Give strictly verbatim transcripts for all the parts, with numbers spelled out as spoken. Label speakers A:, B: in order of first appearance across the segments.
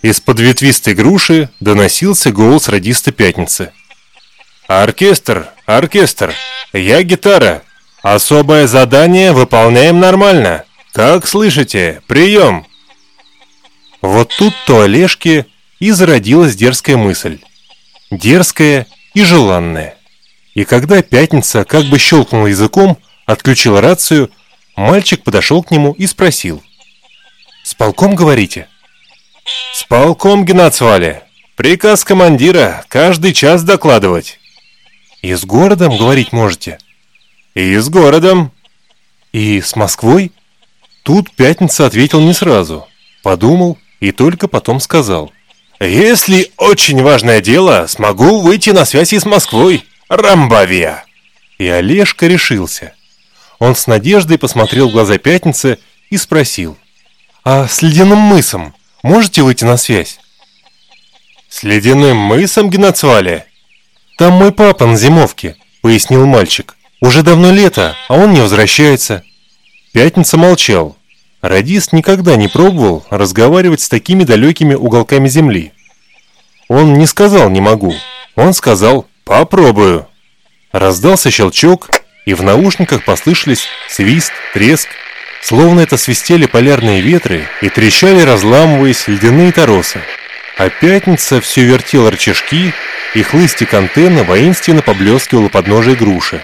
A: Из-под ветвистой груши доносился голос радиста Пятницы. «Оркестр, оркестр, я гитара. Особое задание выполняем нормально. Как слышите, прием!» Вот тут-то у Олежки и зародилась дерзкая мысль. Дерзкая и желанная. И когда Пятница как бы щелкнула языком, отключила рацию, мальчик подошел к нему и спросил: «С полком говорите?» «С полком, Геннадьевич. Приказ командира каждый час докладывать». «И с городом говорить можете?» «И с городом». «И с Москвой?» Тут Пятница ответил не сразу. Подумал и только потом сказал: «Если очень важное дело, смогу выйти на связь и с Москвой. Рамбавия». И Олежка решился. Он с надеждой посмотрел в глаза Пятницы и спросил: «А с Ледяным мысом можете выйти на связь?» «С Ледяным мысом, Геннадьевич? Там мой папа на зимовке», — пояснил мальчик. «Уже давно лето, а он не возвращается». Пятница молчал. Радист никогда не пробовал разговаривать с такими далекими уголками земли. Он не сказал «не могу», он сказал «попробую». Раздался щелчок, и в наушниках послышались свист, треск, словно это свистели полярные ветры и трещали, разламываясь, ледяные торосы. А Пятница все вертел рычажки, и хлыстик антенны воинственно поблескивал у подножия груши.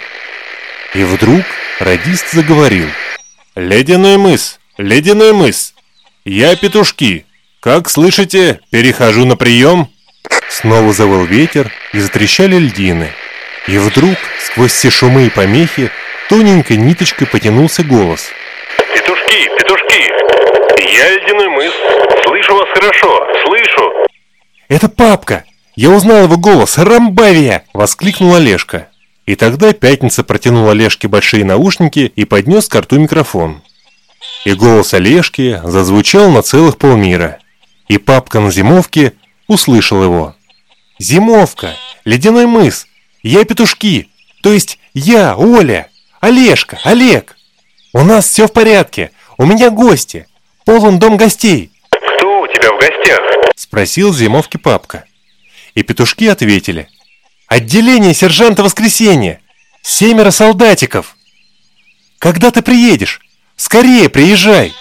A: И вдруг радист заговорил: «Ледяной мыс, Ледяной мыс, я Петушки. Как слышите, перехожу на прием». Снова завыл ветер, и затрещали льдины. И вдруг, сквозь все шумы и помехи, тоненькой ниточкой потянулся голос: «Петушки, Петушки, я Ледяной мыс, слышу вас хорошо, слышу». «Это папка! Я узнал его голос! Рамбавия!» — воскликнул Олежка. И тогда Пятница протянул Олежке большие наушники и поднес к рту микрофон. И голос Олежки зазвучал на целых полмира. И папка на зимовке услышал его. «Зимовка! Ледяной мыс! Я Петушки! То есть я, Оля, Олежка, Олег! У нас все в порядке! У меня гости! Полон дом гостей!»
B: «Кто у тебя в гостях?»
A: — спросил с зимовки папка. И Петушки ответили: «Отделение сержанта Воскресенья! Семеро солдатиков! Когда ты приедешь? Скорее приезжай!»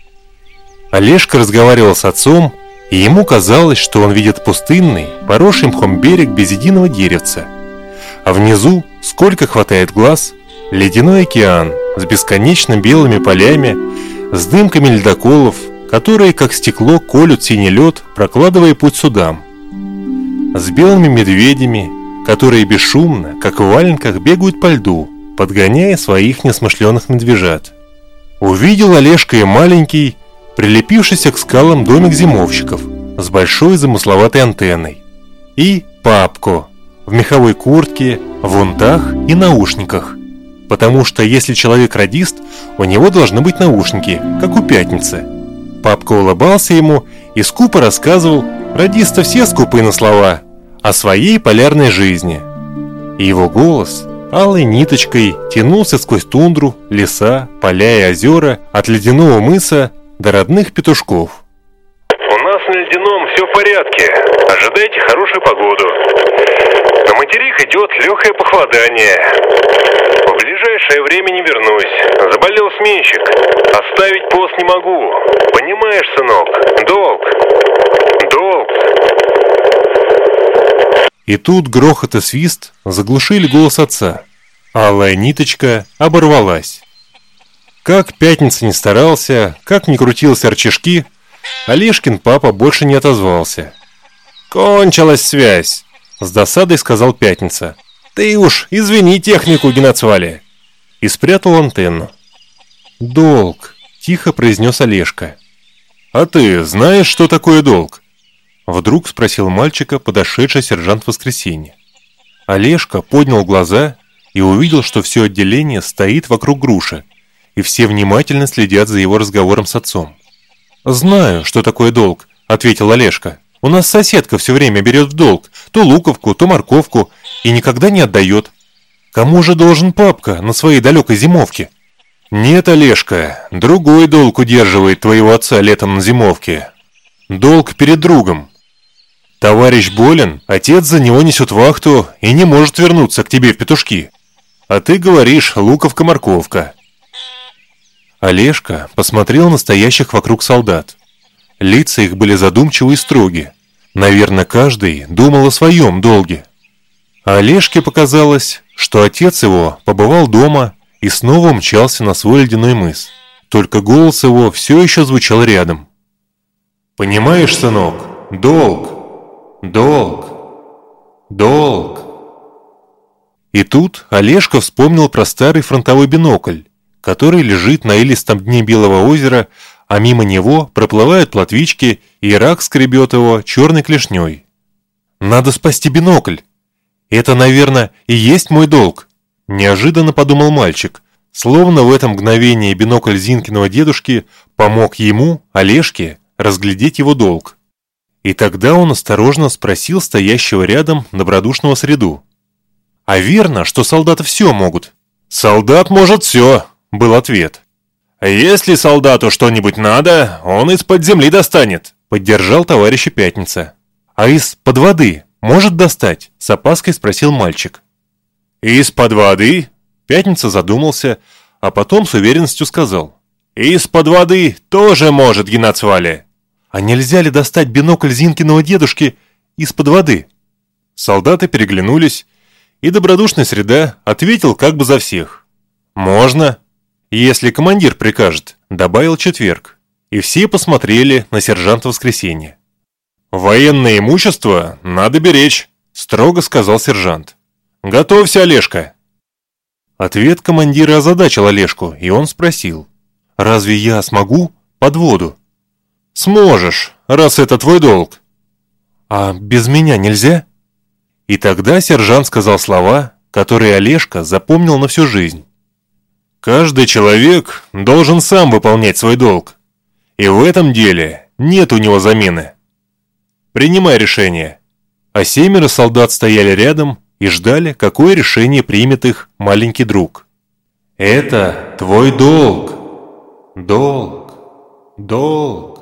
A: Олежка разговаривал с отцом, и ему казалось, что он видит пустынный, поросший мхом берег без единого деревца. А внизу, сколько хватает глаз, ледяной океан с бесконечно белыми полями, с дымками ледоколов, которые, как стекло, колют синий лед, прокладывая путь судам. С белыми медведями, которые бесшумно, как в валенках, бегают по льду, подгоняя своих несмышленых медвежат. Увидел Олежка и маленький, прилепившийся к скалам домик зимовщиков с большой замысловатой антенной. И папку в меховой куртке, в унтах и наушниках. Потому что если человек радист, у него должны быть наушники, как у Пятницы. Папка улыбался ему и скупо рассказывал, радисты все скупы на слова, о своей полярной жизни. И его голос алой ниточкой тянулся сквозь тундру, леса, поля и озера, от Ледяного мыса до родных Петушков.
B: «У нас на Ледяном все в порядке. Ожидайте хорошую погоду. На материк идет легкое похолодание. В ближайшее время не вернусь. Заболел сменщик. Оставить пост не могу. Понимаешь, сынок, долг. Долг».
A: И тут грохот и свист заглушили голос отца. Алая ниточка оборвалась. Как Пятница не старался, как ни крутился рычажки, Олежкин папа больше не отозвался. «Кончилась связь», — с досадой сказал Пятница. «Ты уж извини технику, Геннадьевич». И спрятал антенну. «Долг», — тихо произнес Олежка. «А ты знаешь, что такое долг?» Вдруг спросил мальчика подошедший сержант Воскресенья. Олежка поднял глаза и увидел, что все отделение стоит вокруг груши, и все внимательно следят за его разговором с отцом. «Знаю, что такое долг», — ответил Олежка. «У нас соседка все время берет в долг то луковку, то морковку и никогда не отдает. Кому же должен папка на своей далекой зимовке?» «Нет, Олежка, другой долг удерживает твоего отца летом на зимовке. Долг перед другом. Товарищ болен, отец за него несет вахту и не может вернуться к тебе в петушки. А ты говоришь луковка-морковка. Олежка посмотрел на стоящих вокруг солдат. Лица их были задумчивы и строги. Наверное, каждый думал о своем долге. А Олежке показалось, что отец его побывал дома и снова мчался на свой ледяной мыс. Только голос его все еще звучал рядом. «Понимаешь, сынок, долг, долг, долг». И тут Олежка вспомнил про старый фронтовой бинокль, который лежит на илистом дне Белого озера, а мимо него проплывают плотвички, и рак скребет его черной клешней. «Надо спасти бинокль. Это, наверное, и есть мой долг», – неожиданно подумал мальчик, словно в это мгновение бинокль Зинкиного дедушки помог ему, Олежке, разглядеть его долг. И тогда он осторожно спросил стоящего рядом добродушного Среду: «А верно, что солдаты все могут?» «Солдат может все», – был ответ. «Если солдату что-нибудь надо, он из-под земли достанет», – поддержал товарища Пятница. «А из-под воды может достать?» – с опаской спросил мальчик. «Из-под воды?» – Пятница задумался, а потом с уверенностью сказал. «Из-под воды тоже может, Геннадьевич». «А нельзя ли достать бинокль Зинкиного дедушки из-под воды?» Солдаты переглянулись, и добродушный Среда ответил как бы за всех. «Можно, если командир прикажет», – добавил Четверг. И все посмотрели на сержанта Воскресенье. «Военное имущество надо беречь», – строго сказал сержант. «Готовься, Олежка». Ответ командира озадачил Олежку, и он спросил: «Разве я смогу под воду?» «Сможешь, раз это твой долг». «А без меня нельзя?» И тогда сержант сказал слова, которые Олежка запомнил на всю жизнь. «Каждый человек должен сам выполнять свой долг, и в этом деле нет у него замены. Принимай решение». А семеро солдат стояли рядом и ждали, какое решение примет их маленький друг. «Это твой долг, долг, долг».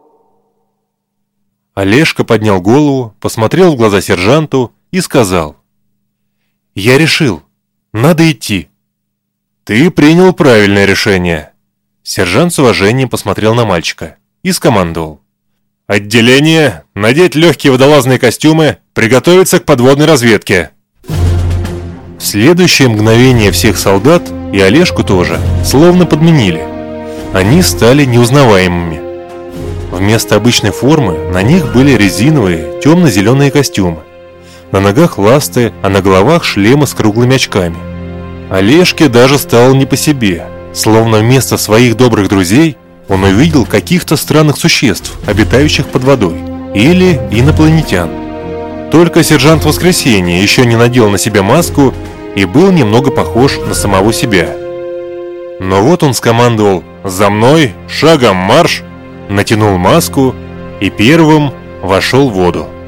A: Олежка поднял голову, посмотрел в глаза сержанту и сказал: «Я решил, надо идти». «Ты принял правильное решение». Сержант с уважением посмотрел на мальчика и скомандовал: «Отделение, надеть легкие водолазные костюмы, приготовиться к подводной разведке». В следующее мгновение всех солдат, и Олежку тоже, словно подменили. Они стали неузнаваемыми. Вместо обычной формы на них были резиновые темно-зеленые костюмы. На ногах ласты, а на головах шлемы с круглыми очками. Олежке даже стало не по себе, словно вместо своих добрых друзей он увидел каких-то странных существ, обитающих под водой, или инопланетян. Только сержант Воскресенье еще не надел на себя маску и был немного похож на самого себя. Но вот он скомандовал: «За мной, шагом марш!», натянул маску и первым вошел в воду.